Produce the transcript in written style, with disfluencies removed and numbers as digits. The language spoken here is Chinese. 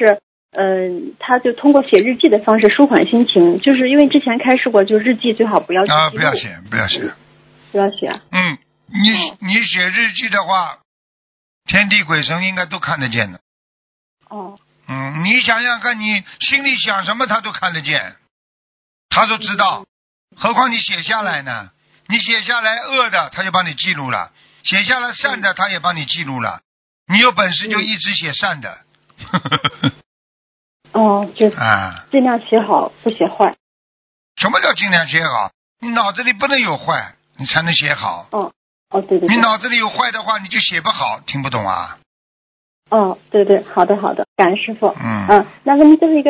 是，他就通过写日记的方式舒缓心情，就是因为之前开示过，就日记最好不要记录不要写，不要写， 不要写。 你写日记的话，天地鬼神应该都看得见的。 哦。 你想想看，你心里想什么他都看得见，他都知道，何况你写下来呢？你写下来恶的，他就帮你记录了；写下来善的，他也帮你记录了。你有本事就一直写善的。 就尽量写好，不写坏。 什么叫尽量写好？你脑子里不能有坏，你才能写好。 对。 你脑子里有坏的话，你就写不好，听不懂啊？ 对，好的，感恩师傅。 那问最后一个。